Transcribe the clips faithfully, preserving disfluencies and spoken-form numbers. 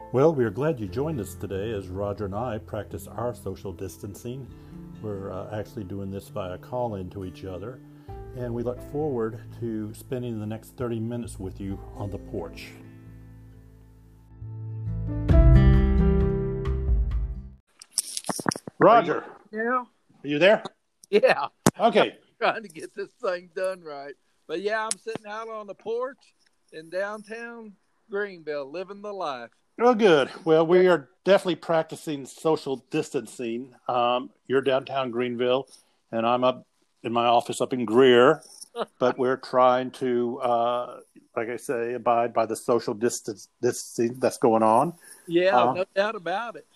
Well, we are glad you joined us today as Roger and I practice our social distancing. We're uh, actually doing this via call in to each other, and we look forward to spending the next thirty minutes with you on the porch. Roger, Yeah, are you there? yeah. Okay. Trying to get this thing done right. But yeah, I'm sitting out on the porch in downtown Greenville, living the life. Well, good. Well, we are definitely practicing social distancing. Um, you're downtown Greenville, and I'm up in my office up in Greer. But we're trying to, uh, like I say, abide by the social distance distancing that's going on. Yeah, Uh, no doubt about it.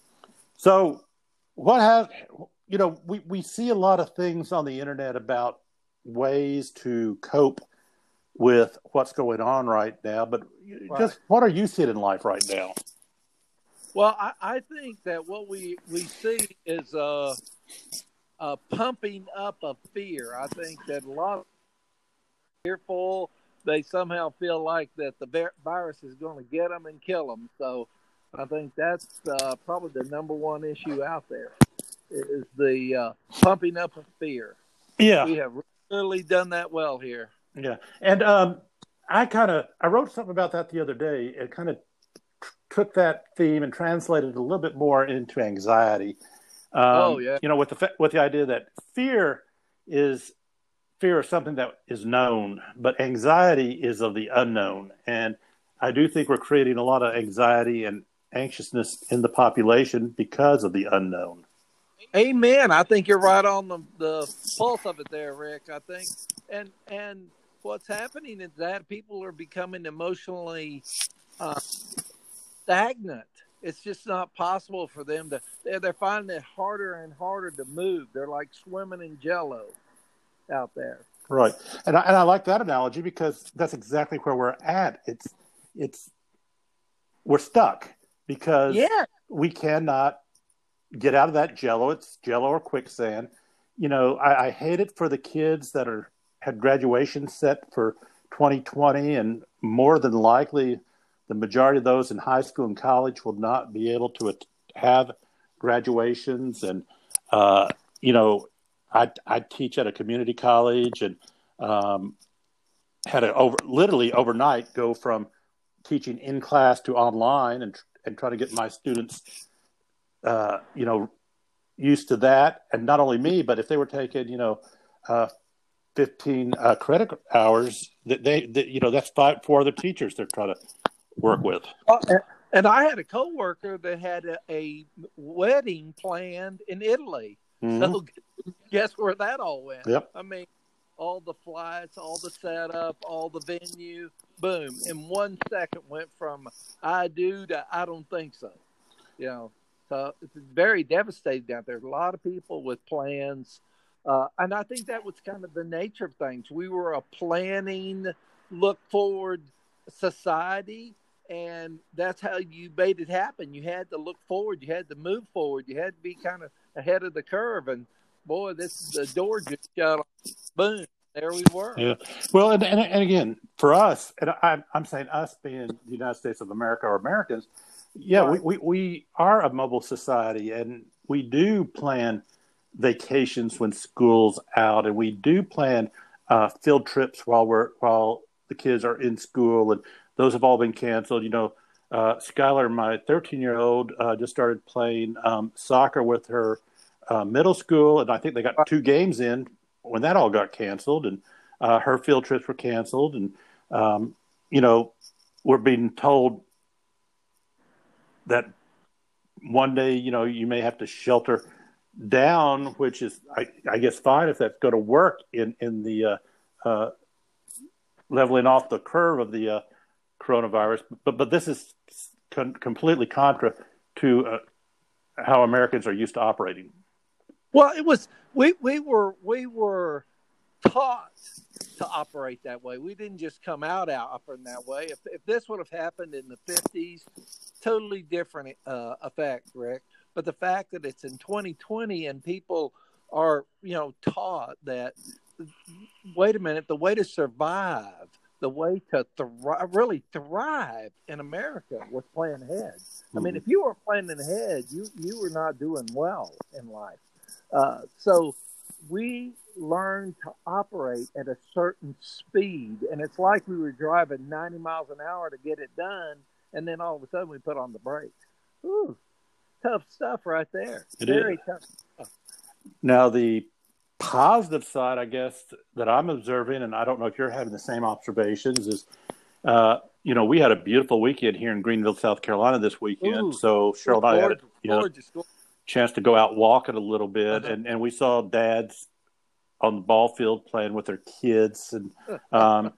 so, what have you know? We we see a lot of things on the internet about ways to cope with what's going on right now. But Right. just what are you seeing in life right now? Well, I, I think that what we, we see is uh, a pumping up of fear. I think that a lot of fearful, they somehow feel like that the virus is going to get them and kill them. So I think that's uh, probably the number one issue out there is the uh, pumping up of fear. Yeah. We have really done that well here. Yeah. And um, I kind of, I wrote something about that the other day. It kind of t- took that theme and translated it a little bit more into anxiety. Um, oh, yeah. You know, with the, with the idea that fear is fear of something that is known, but anxiety is of the unknown. And I do think we're creating a lot of anxiety and anxiousness in the population because of the unknown. Amen. I think you're right on the, the pulse of it there, Rick. I think, and and what's happening is that people are becoming emotionally uh, stagnant. It's just not possible for them to. They're, they're finding it harder and harder to move. They're like swimming in Jello out there. Right, and I, and I like that analogy because that's exactly where we're at. It's it's we're stuck because yeah. we cannot get out of that jello. It's jello or quicksand. You know, I, I hate it for the kids that are had graduation set for twenty twenty, and more than likely, the majority of those in high school and college will not be able to have graduations. And uh, you know, I I teach at a community college, and um, had to over literally overnight go from teaching in class to online, and and try to get my students Uh, you know, used to that, and not only me, but if they were taking, you know, uh, fifteen uh, credit hours, that they, they, you know, that's five, four other teachers they're trying to work with. Uh, and I had a coworker that had a, a wedding planned in Italy. Mm-hmm. So guess where that all went? Yep. I mean, all the flights, all the setup, all the venue, boom, in one second went from I do to I don't think so. You know. So it's very devastating out there. A lot of people with plans. Uh, and I think that was kind of the nature of things. We were a planning, look forward society, and that's how you made it happen. You had to look forward. You had to move forward. You had to be kind of ahead of the curve. And, boy, this the door just shut off. Boom. There we were. Yeah. Well, and, and, and again, for us, and I'm, I'm saying us being the United States of America or Americans, yeah, right. we, we, we are a mobile society, and we do plan vacations when school's out, and we do plan uh, field trips while we're while the kids are in school, and those have all been canceled. You know, uh, Skylar, my thirteen-year-old, uh, just started playing um, soccer with her uh, middle school, and I think they got two games in when that all got canceled, and uh, her field trips were canceled, and um, you know, we're being told that one day, you know, you may have to shelter down, which is, I, I guess, fine if that's going to work in in the uh, uh, leveling off the curve of the uh, coronavirus. But but this is con- completely contra to uh, how Americans are used to operating. Well, it was we we were we were taught to operate that way. We didn't just come out out operating that way. If if this would have happened in the fifties, totally different uh, effect, Rick. But the fact that it's in twenty twenty and people are, you know, taught that, wait a minute, the way to survive the way to thri- really thrive in America was plan ahead. I mean, Mhm. if you were planning ahead, you you were not doing well in life. Uh, so we learned to operate at a certain speed, and it's like we were driving ninety miles an hour to get it done, and then all of a sudden we put on the brakes. Ooh, tough stuff right there. It is. Very tough stuff. Now, the positive side, I guess, that I'm observing, and I don't know if you're having the same observations, is, uh, you know, we had a beautiful weekend here in Greenville, South Carolina this weekend. Ooh, So Cheryl and I had a gorgeous, you know, gorgeous, gorgeous. chance to go out walking a little bit, Uh-huh. and, and we saw dads on the ball field playing with their kids, and um,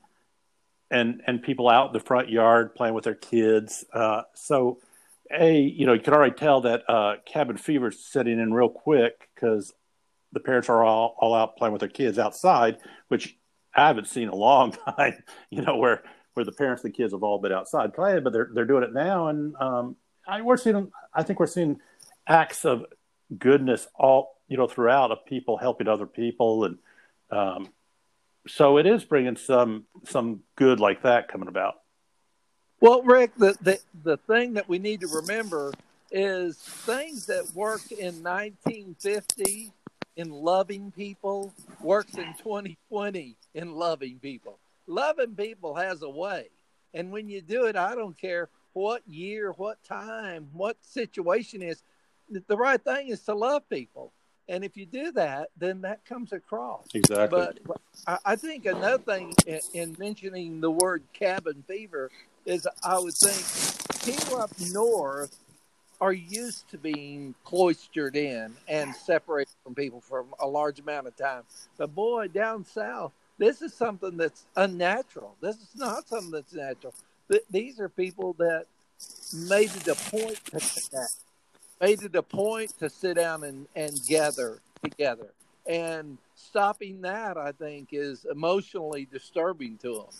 and and people out in the front yard playing with their kids. Uh, so, a you know, you can already tell that uh, cabin fever is setting in real quick because the parents are all, all out playing with their kids outside, which I haven't seen in a long time. You know, where where the parents and the kids have all been outside playing, but they're they're doing it now, and um, I we're seeing. I think we're seeing acts of goodness all you know throughout of people helping other people, and um, so it is bringing some some good like that coming about. Well, Rick, the, the, the thing that we need to remember is things that worked in nineteen fifty in loving people works in twenty twenty in loving people. Loving people has a way. And when you do it, I don't care what year, what time, what situation is, the right thing is to love people. And if you do that, then that comes across. Exactly. But I, I think another thing in, in mentioning the word cabin fever is I would think people up north are used to being cloistered in and separated from people for a large amount of time. But boy, down south, this is something that's unnatural. This is not something that's natural. Th- these are people that made it a point to connect, made it a point to sit down and, and gather together. And stopping that, I think, is emotionally disturbing to them.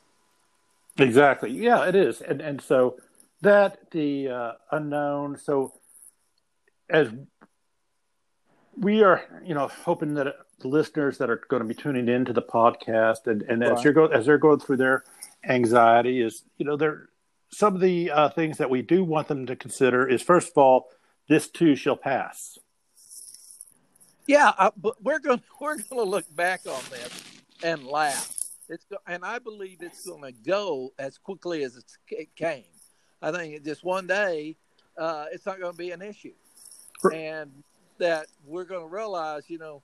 Exactly. Yeah, it is. And and so that the uh, unknown. So as we are, you know, hoping that the listeners that are going to be tuning into the podcast, and, and as Right. you're go as they're going through their anxiety, is you know, there some of the uh, things that we do want them to consider is first of all, this too shall pass. Yeah, I, but we're going we're going to look back on this and laugh. It's go, and I believe it's going to go as quickly as it's, it came. I think just one day, uh, it's not going to be an issue, and that we're going to realize, you know,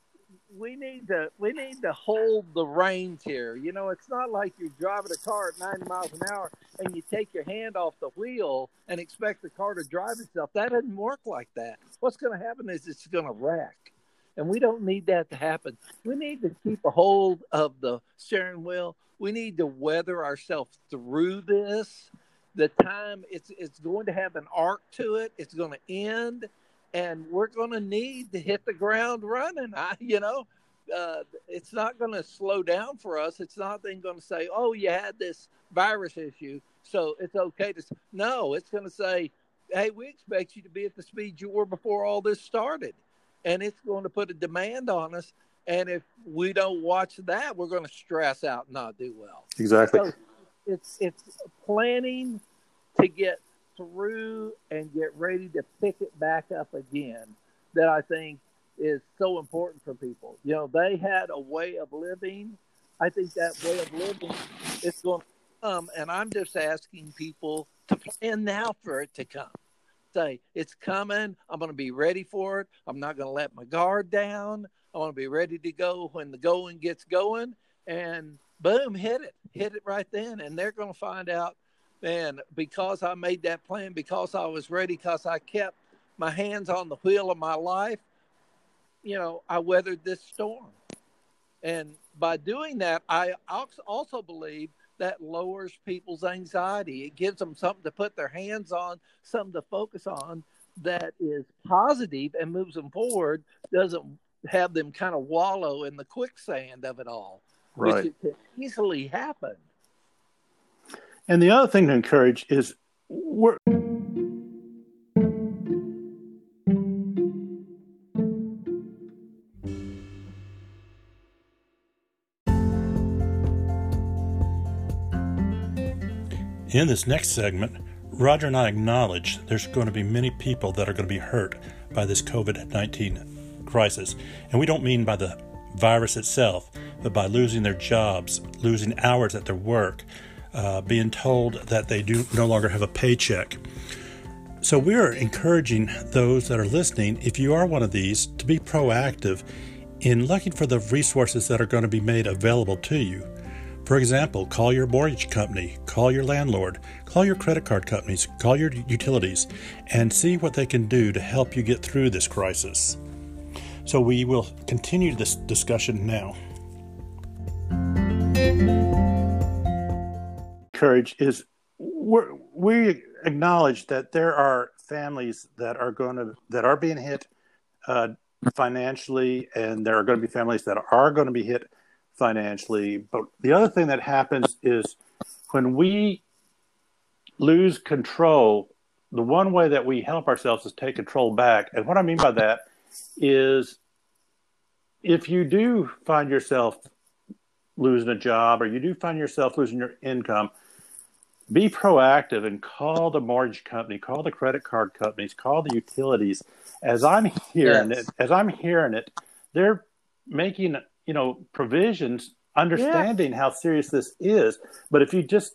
we need to we need to hold the reins here. You know, it's not like you're driving a car at ninety miles an hour and you take your hand off the wheel and expect the car to drive itself. That doesn't work like that. What's going to happen is it's going to wreck. And we don't need that to happen. We need to keep a hold of the steering wheel. We need to weather ourselves through this. The time it's it's going to have an arc to it. It's going to end, and we're going to need to hit the ground running. I, you know, uh, it's not going to slow down for us. It's not then going to say, "Oh, you had this virus issue, so it's okay to." No, it's going to say, "Hey, we expect you to be at the speed you were before all this started." And it's going to put a demand on us. And if we don't watch that, we're going to stress out and not do well. Exactly. So it's it's planning to get through and get ready to pick it back up again that I think is so important for people. You know, they had a way of living. I think that way of living is going to come, and I'm just asking people to plan now for it to come. Say, it's coming. I'm going to be ready for it. I'm not going to let my guard down. I want to be ready to go when the going gets going. And boom, hit it. Hit it right then. And they're going to find out, man, because I made that plan, because I was ready, because I kept my hands on the wheel of my life, you know, I weathered this storm. And by doing that, I also believe that lowers people's anxiety. It gives them something to put their hands on, something to focus on that is positive and moves them forward, doesn't have them kind of wallow in the quicksand of it all, Right. which can easily happen. And the other thing to encourage is we're In this next segment, Roger and I acknowledge there's going to be many people that are going to be hurt by this covid nineteen crisis. And we don't mean by the virus itself, but by losing their jobs, losing hours at their work, uh, being told that they do no longer have a paycheck. So we're encouraging those that are listening, if you are one of these, to be proactive in looking for the resources that are going to be made available to you. For example, call your mortgage company, call your landlord, call your credit card companies, call your utilities, and see what they can do to help you get through this crisis. So we will continue this discussion now. Courage is, we're, we acknowledge that there are families that are going to, that are being hit uh, financially, and there are going to be families that are going to be hit financially. But the other thing that happens is when we lose control, the one way that we help ourselves is take control back. And what I mean by that is if you do find yourself losing a job or you do find yourself losing your income, be proactive and call the mortgage company, call the credit card companies, call the utilities. As I'm hearing yes. it, as I'm hearing it, they're making, you know, provisions, understanding yeah. how serious this is. But if you just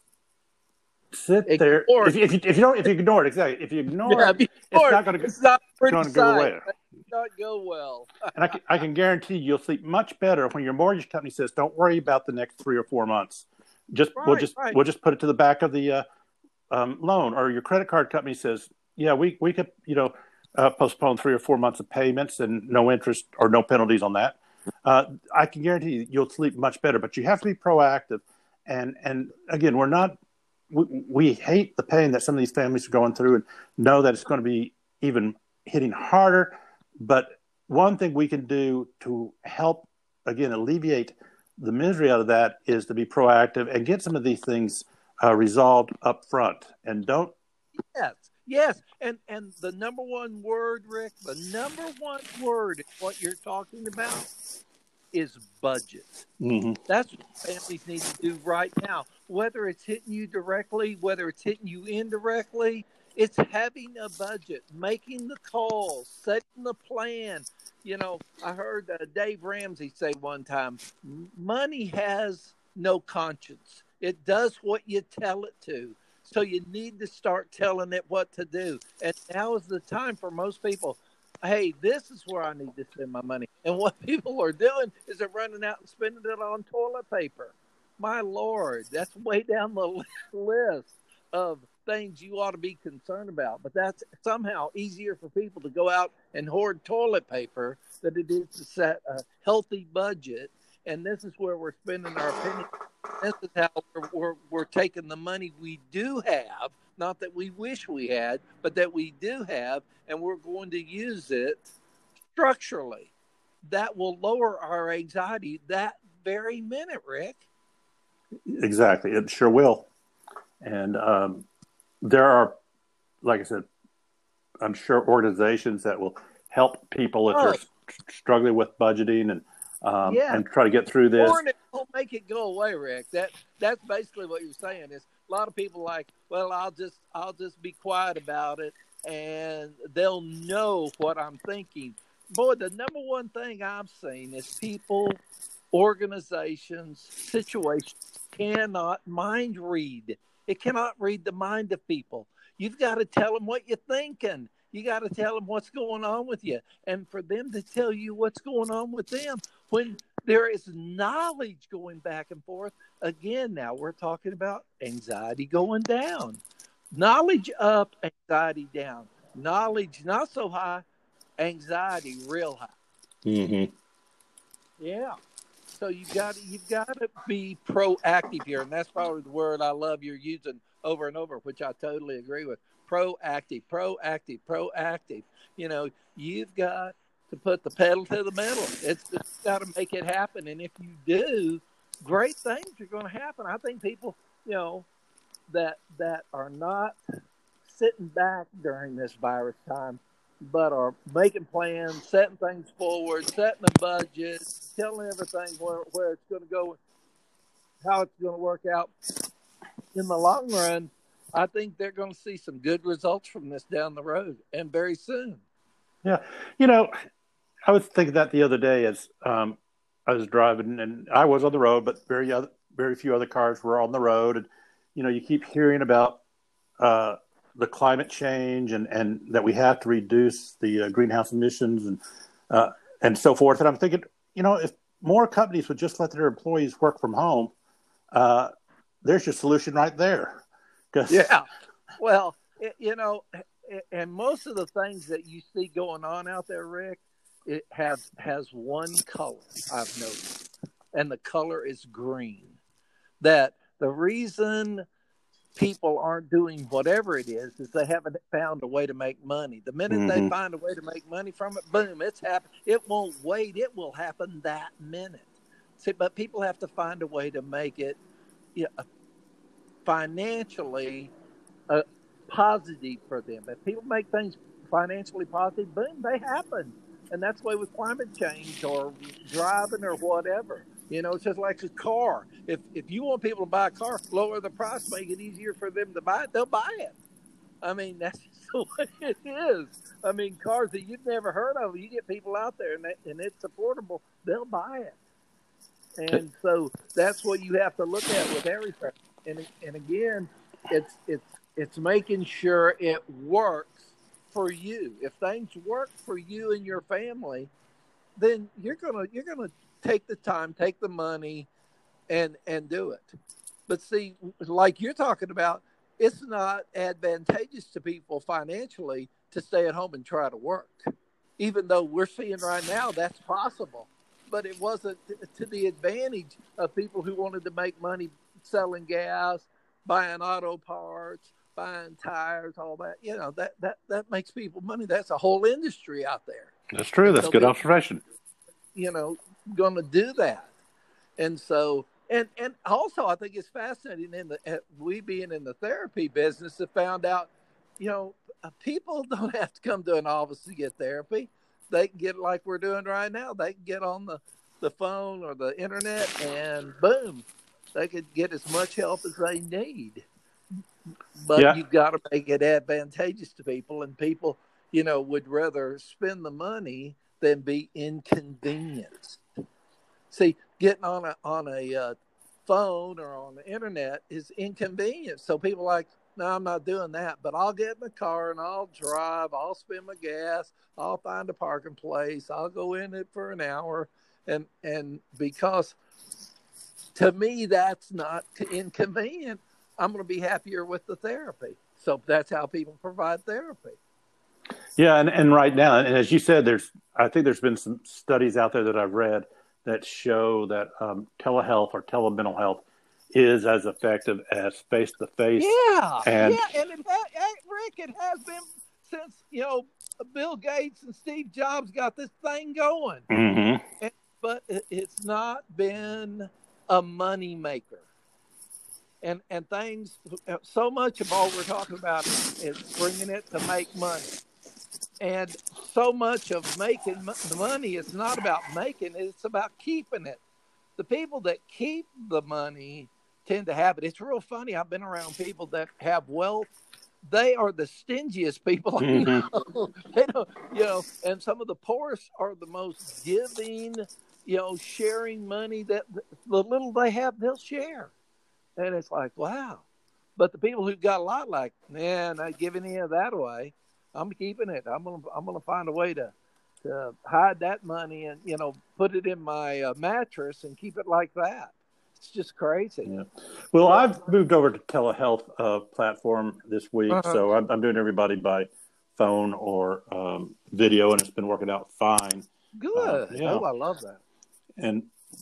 sit ignore there, if, if, you, if you don't, if you ignore it, exactly, if you ignore yeah, it, it's not going to, it's not going to go away. Not go well. And I can, I can guarantee you'll sleep much better when your mortgage company says, "Don't worry about the next three or four months. Just right, we'll just right. we'll just put it to the back of the uh, um, loan." Or your credit card company says, "Yeah, we we could you know uh, postpone three or four months of payments and no interest or no penalties on that." Uh, I can guarantee you you'll sleep much better. But you have to be proactive. And and again, we're not. We, we hate the pain that some of these families are going through, and know that it's going to be even hitting harder. But one thing we can do to help, again, alleviate the misery out of that is to be proactive and get some of these things uh, resolved up front. And don't. Yes, yes. And and the number one word, Rick, the number one word, what you're talking about is budget. Mm-hmm. That's what families need to do right now. Whether it's hitting you directly, whether it's hitting you indirectly, it's having a budget, making the calls, setting the plan. You know, I heard uh, Dave Ramsey say one time, money has no conscience. It does what you tell it to. So you need to start telling it what to do. And now is the time for most people. Hey, this is where I need to spend my money. And what people are doing is they're running out and spending it on toilet paper. My Lord, that's way down the list of things you ought to be concerned about. But that's somehow easier for people to go out and hoard toilet paper than it is to set a healthy budget. And this is where we're spending our opinion. This is how we're, we're, we're taking the money we do have, not that we wish we had, but that we do have, and we're going to use it structurally. That will lower our anxiety that very minute, Rick. Exactly. It sure will. And um, there are, like I said, I'm sure organizations that will help people if oh. they're struggling with budgeting and um, yeah. and try to get through this. Or it won't make it go away, Rick. That that's basically what you're saying. Is a lot of people like, well, I'll just I'll just be quiet about it, and they'll know what I'm thinking. Boy, the number one thing I've seen is people, organizations, situations cannot mind read. It cannot read the mind of people. You've got to tell them what you're thinking. You got to tell them what's going on with you. And for them to tell you what's going on with them, when there is knowledge going back and forth, again, now we're talking about anxiety going down. Knowledge up, anxiety down. Knowledge not so high, anxiety real high. Mm-hmm. Yeah. So you've got to, you've got to be proactive here, and that's probably the word I love you're using over and over, which I totally agree with. Proactive, proactive, proactive. You know, you've got to put the pedal to the metal. It's just got to make it happen, and if you do, great things are going to happen. I think people, you know, that that are not sitting back during this virus time, but are making plans, setting things forward, setting a budget, telling everything where, where it's going to go, how it's going to work out in the long run. I think they're going to see some good results from this down the road, and very soon. Yeah. You know, I was thinking that the other day as um, I was driving, and I was on the road, but very other, very few other cars were on the road. And, you know, you keep hearing about uh, the climate change and, and that we have to reduce the uh, greenhouse emissions and uh, and so forth. And I'm thinking, you know, if more companies would just let their employees work from home, uh, there's your solution right there. Yeah. Well, it, you know, and most of the things that you see going on out there, Rick, it has has one color I've noticed, and the color is green. That the reason people aren't doing whatever it is is they haven't found a way to make money. The minute mm-hmm. they find a way to make money from it, boom, it's happened. It won't wait. It will happen that minute. See, but people have to find a way to make it, you know, financially uh, positive for them. If people make things financially positive, boom, they happen. And that's the way with climate change or driving or whatever. You know, it's just like a car. If if you want people to buy a car, lower the price, make it easier for them to buy it, they'll buy it. I mean, that's just the way it is. I mean, cars that you've never heard of, you get people out there and, they, and it's affordable, they'll buy it. And so that's what you have to look at with everything. And and again, it's it's it's making sure it works for you. If things work for you and your family, then you're gonna you're gonna take the time, take the money, and and do it. But see, like you're talking about, it's not advantageous to people financially to stay at home and try to work, even though we're seeing right now that's possible. But it wasn't to the advantage of people who wanted to make money selling gas, buying auto parts, buying tires, all that. You know, that that that makes people money. That's a whole industry out there. That's true. That's so good observation. You know, going to do that. And so, and and also I think it's fascinating in the, we being in the therapy business have found out, you know, people don't have to come to an office to get therapy. They can get like we're doing right now. They can get on the, the phone or the internet and boom, they could get as much help as they need. But yeah. You've got to make it advantageous to people, and people, you know, would rather spend the money than be inconvenienced. See, getting on a on a uh, phone or on the internet is inconvenient. So people are like, no, I'm not doing that. But I'll get in the car and I'll drive. I'll spend my gas. I'll find a parking place. I'll go in it for an hour, and and because to me that's not inconvenient, I'm going to be happier with the therapy. So that's how people provide therapy. Yeah, and, and right now, and as you said, there's I think there's been some studies out there that I've read that show that um, telehealth or telemental health is as effective as face-to-face. Yeah, and, yeah, and it ha- Rick, it has been since, you know, Bill Gates and Steve Jobs got this thing going. Mm-hmm. And, but it, it's not been a money maker. And and things, so much of all we're talking about is bringing it to make money. And so much of making the money is not about making it, it's about keeping it. The people that keep the money tend to have it. It's real funny. I've been around people that have wealth. They are the stingiest people I know. They don't, you know, and some of the poorest are the most giving, you know, sharing money that the little they have, they'll share. And it's like, wow. But the people who got a lot, like, man, not giving any of that away. I'm keeping it. I'm gonna I'm gonna find a way to to hide that money and, you know, put it in my uh, mattress and keep it like that. It's just crazy. Yeah. Well, yeah. I've moved over to telehealth uh, platform this week, uh-huh. so I'm, I'm doing everybody by phone or um, video, and it's been working out fine. Good. Uh, yeah. Oh, I love that. And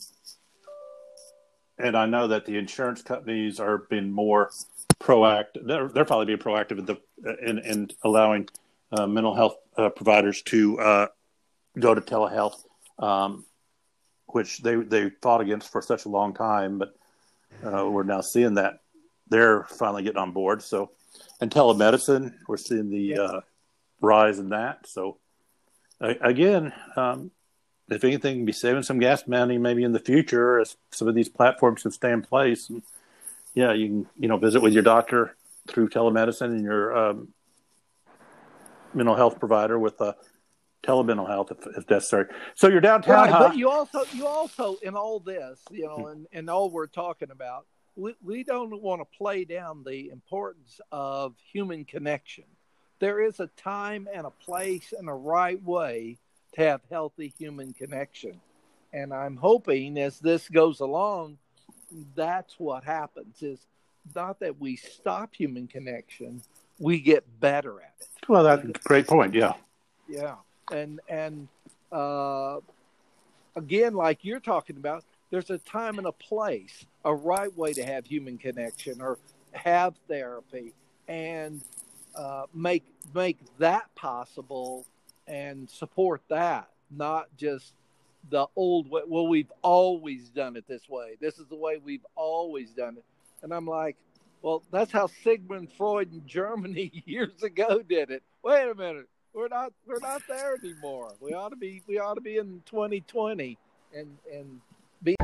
and I know that the insurance companies are being more proactive. They're, they're probably being proactive in the in, in allowing uh, mental health uh, providers to uh, go to telehealth, um, which they they fought against for such a long time. But uh, we're now seeing that they're finally getting on board. So, and telemedicine, we're seeing the yeah. uh, rise in that. So, uh, again, um, if anything, be saving some gas money maybe in the future as some of these platforms can stay in place. And, yeah, you can, you know, visit with your doctor through telemedicine and your um, mental health provider with a telemental health if, if necessary. So you're downtown, right, huh? But you also, you also, in all this, you know, and, and all we're talking about, we, we don't want to play down the importance of human connection. There is a time and a place and a right way to have healthy human connection. And I'm hoping as this goes along, that's what happens, is not that we stop human connection, we get better at it. Well, that's a great point. Yeah. Yeah. And, and, uh, again, like you're talking about, there's a time and a place, a right way to have human connection or have therapy, and uh, make make that possible and support that, not just the old way. Well, we've always done it this way. This is the way we've always done it. And I'm like, well, that's how Sigmund Freud in Germany years ago did it. Wait a minute. We're not we're not there anymore. We ought to be we ought to be in twenty twenty and and be.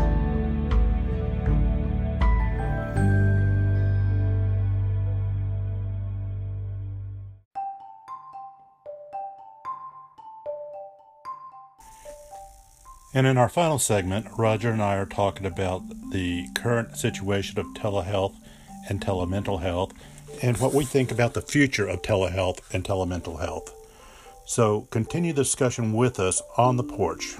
And in our final segment, Roger and I are talking about the current situation of telehealth and telemental health and what we think about the future of telehealth and telemental health. So continue the discussion with us on the porch.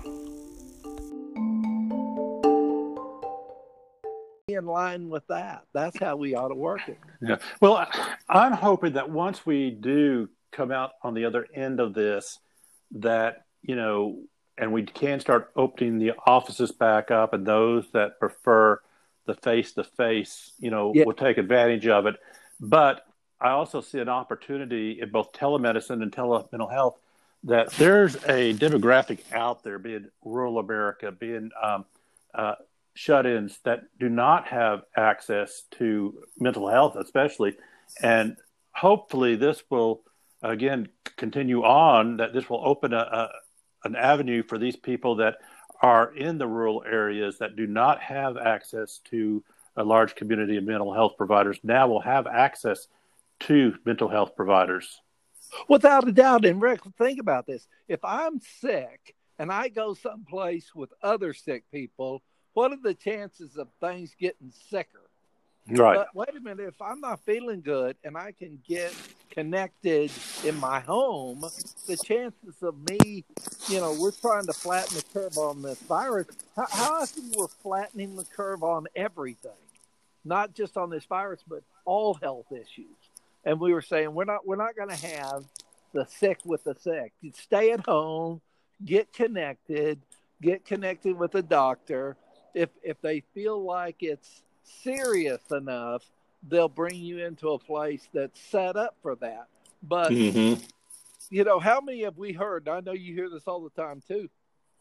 In line with that. That's how we ought to work it. Yeah. Well, I'm hoping that once we do come out on the other end of this, that, you know, and we can start opening the offices back up, and those that prefer the face-to-face, you know, Yeah. will take advantage of it. But I also see an opportunity in both telemedicine and telemental health that there's a demographic out there, being rural America, being um, uh, shut-ins that do not have access to mental health, especially. And hopefully this will, again, continue on, that this will open a, a an avenue for these people that are in the rural areas that do not have access to a large community of mental health providers now will have access to mental health providers. Without a doubt. And Rick, think about this. If I'm sick and I go someplace with other sick people, what are the chances of things getting sicker? Right. But wait a minute, if I'm not feeling good and I can get connected in my home, the chances of me, you know, we're trying to flatten the curve on this virus. How, how often we're flattening the curve on everything, not just on this virus, but all health issues. And we were saying we're not we're not going to have the sick with the sick. You stay at home, get connected, get connected with a doctor. If if they feel like it's serious enough, they'll bring you into a place that's set up for that. But, mm-hmm. you know, how many have we heard, I know you hear this all the time too,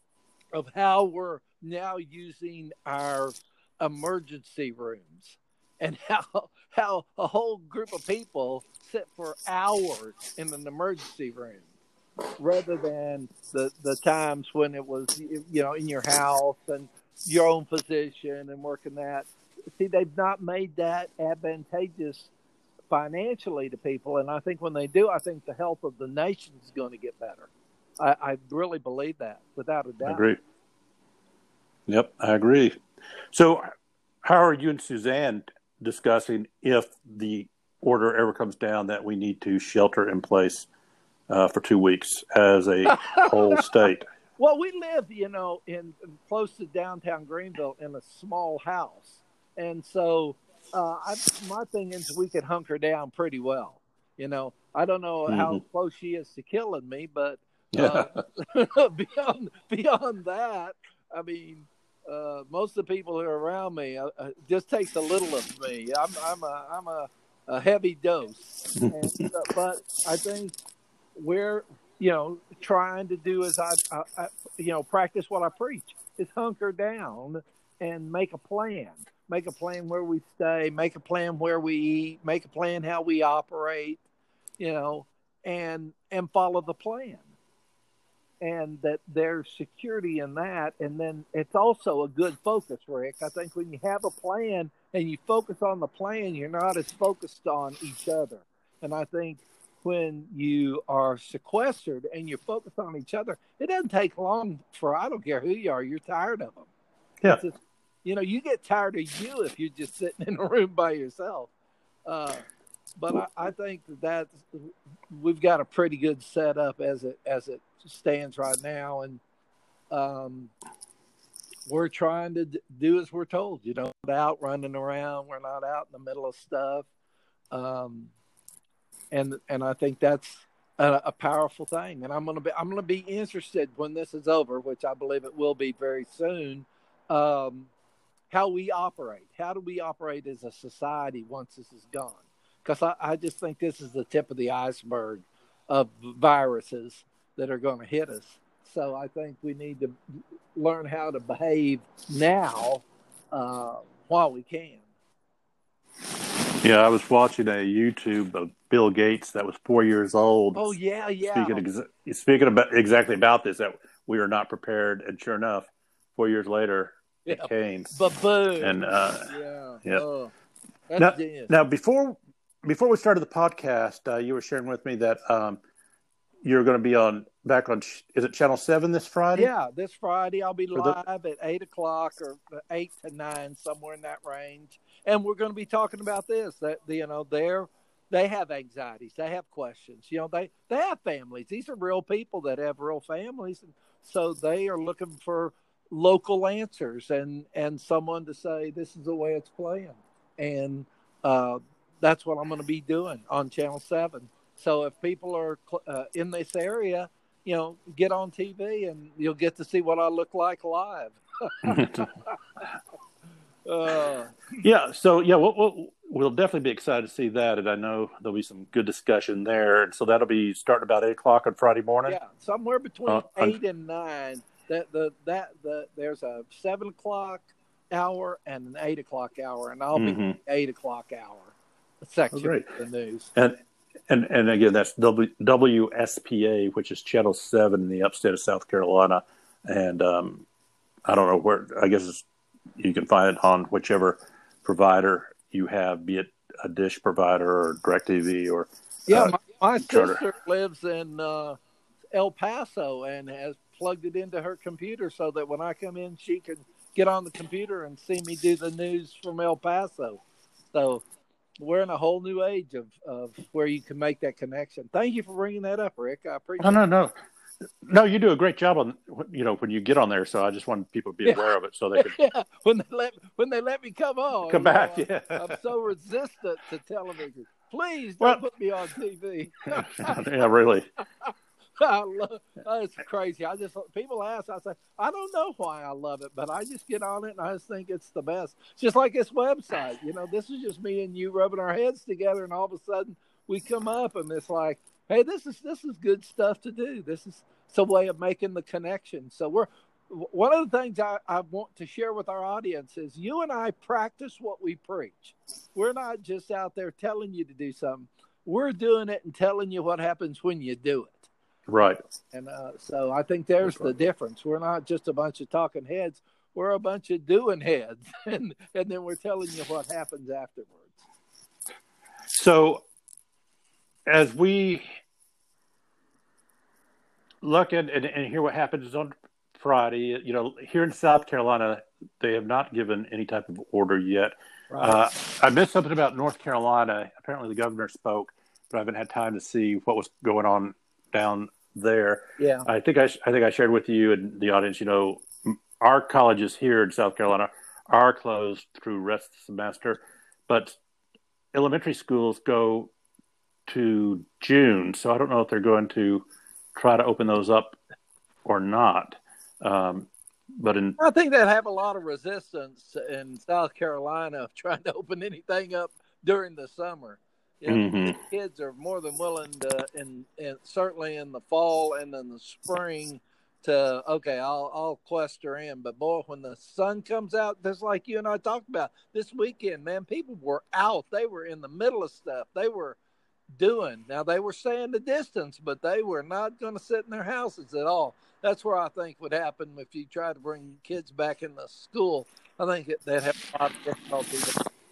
of how we're now using our emergency rooms and how how a whole group of people sit for hours in an emergency room rather than the, the times when it was, you know, in your house and your own physician and working that. See, they've not made that advantageous financially to people. And I think when they do, I think the health of the nation is going to get better. I, I really believe that, without a doubt. I agree. Yep, I agree. So how are you and Suzanne discussing if the order ever comes down that we need to shelter in place uh, for two weeks as a whole state? Well, we live, you know, in close to downtown Greenville in a small house. And so uh, I, my thing is we could hunker down pretty well. You know, I don't know mm-hmm. how close she is to killing me, but uh, beyond beyond that, I mean, uh, most of the people who are around me, uh, uh, just takes a little of me. I'm I'm a I'm a, a heavy dose, and, uh, but I think we're you know trying to do as I, I, I you know practice what I preach is hunker down and make a plan. Make a plan where we stay, make a plan where we eat, make a plan how we operate, you know, and and follow the plan. And that there's security in that. And then it's also a good focus, Rick. I think when you have a plan, and you focus on the plan, you're not as focused on each other. And I think when you are sequestered and you're focused on each other, it doesn't take long for, I don't care who you are, you're tired of them. Yeah. It's just, you know, you get tired of you if you're just sitting in a room by yourself. Uh, but I, I think that that's, we've got a pretty good setup as it as it stands right now, and um, we're trying to do as we're told. You know, not out running around. We're not out in the middle of stuff, um, and and I think that's a, a powerful thing. And I'm gonna be I'm gonna be interested when this is over, which I believe it will be very soon. Um, how we operate. How do we operate as a society once this is gone? Because I, I just think this is the tip of the iceberg of viruses that are going to hit us. So I think we need to learn how to behave now uh, while we can. Yeah, I was watching a YouTube of Bill Gates that was four years old. Oh, yeah, yeah. Speaking, exa- speaking about exactly about this, that we are not prepared. And sure enough, four years later, yeah. it came. Ba-boom. And, uh, yeah. yeah. Oh, that's now, genius. now, before before we started the podcast, uh, you were sharing with me that um, you're going to be on back on, is it Channel seven this Friday? Yeah, this Friday I'll be For live the... at eight o'clock or eight to nine, somewhere in that range. And we're going to be talking about this, that, you know, they're, they have anxieties. They have questions. You know, they, they have families. These are real people that have real families. And so they are looking for local answers and, and someone to say, this is the way it's playing. And uh, that's what I'm going to be doing on Channel seven. So if people are uh, in this area, you know, get on T V and you'll get to see what I look like live. uh, yeah. So, yeah, we'll, we'll, we'll definitely be excited to see that. And I know there'll be some good discussion there. And so that'll be starting about eight o'clock on Friday morning. Yeah. Somewhere between uh, eight and nine. That the that the there's a seven o'clock hour and an eight o'clock hour, and I'll mm-hmm. be eight o'clock hour section oh, of the news. And and and again, that's w, W S P A, which is Channel seven in the upstate of South Carolina. And um, I don't know where. I guess it's, you can find it on whichever provider you have, be it a dish provider or DirecTV or yeah. Uh, my my Charter. sister lives in uh, El Paso and has plugged it into her computer so that when I come in, she can get on the computer and see me do the news from El Paso. So we're in a whole new age of, of where you can make that connection. Thank you for bringing that up, Rick. I appreciate it. No, no, no. No, you do a great job on, you know, when you get on there. So I just want people to be Yeah. aware of it so they could yeah. when they let when they let me come on, come back. know, Yeah. I'm so resistant to television. Please don't Well- put me on T V. yeah, really. I love, oh, it's crazy. I just people ask, I say, I don't know why I love it, but I just get on it and I just think it's the best. Just like this website, you know, this is just me and you rubbing our heads together, and all of a sudden we come up and it's like, hey, this is this is good stuff to do. This is it's a way of making the connection. So we're one of the things I, I want to share with our audience is you and I practice what we preach. We're not just out there telling you to do something. We're doing it and telling you what happens when you do it. Right. And uh, so I think there's That's right. the difference. We're not just a bunch of talking heads. We're a bunch of doing heads. and, and then we're telling you what happens afterwards. So as we look at and, and hear what happens on Friday, you know, here in South Carolina, they have not given any type of order yet. Right. Uh, I missed something about North Carolina. Apparently the governor spoke, but I haven't had time to see what was going on down there. Yeah. I think I, I think I shared with you and the audience, you know, our colleges here in South Carolina are closed through the rest of the semester, but elementary schools go to June. So I don't know if they're going to try to open those up or not. Um, but in, I think they'd have a lot of resistance in South Carolina of trying to open anything up during the summer. You know, Mhm. the kids are more than willing to, in, in certainly in the fall and in the spring, to okay, I'll I'll cluster in. But boy, when the sun comes out, just like you and I talked about this weekend, man, people were out. They were in the middle of stuff. They were doing. Now they were staying the distance, but they were not going to sit in their houses at all. That's where I think would happen if you try to bring kids back into school. I think it, they'd have a lot of difficulty.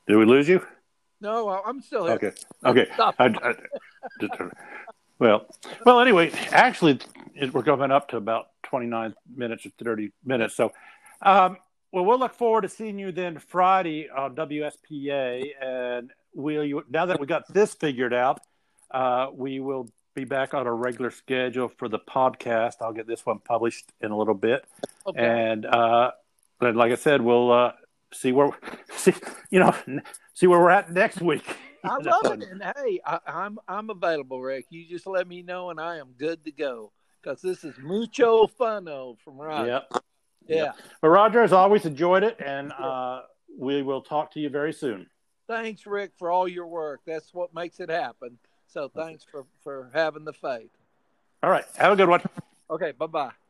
Did we lose you? No, I'm still here. Okay. Okay. Stop. I, I, well, well. Anyway, actually, it, we're coming up to about twenty-nine minutes or thirty minutes. So, um, well, we'll look forward to seeing you then Friday on W S P A, and we'll now that we got this figured out, uh, we will be back on a regular schedule for the podcast. I'll get this one published in a little bit, Okay. and uh, but like I said, we'll uh, see where see you know see where we're at next week. I love it, and hey, I, I'm I'm available, Rick. You just let me know, and I am good to go because this is mucho funo from Roger. Yep. Yeah. Yep. But Roger, as always, enjoyed it, and uh, we will talk to you very soon. Thanks, Rick, for all your work. That's what makes it happen. So thanks for, for having the faith. All right. Have a good one. Okay. Bye bye.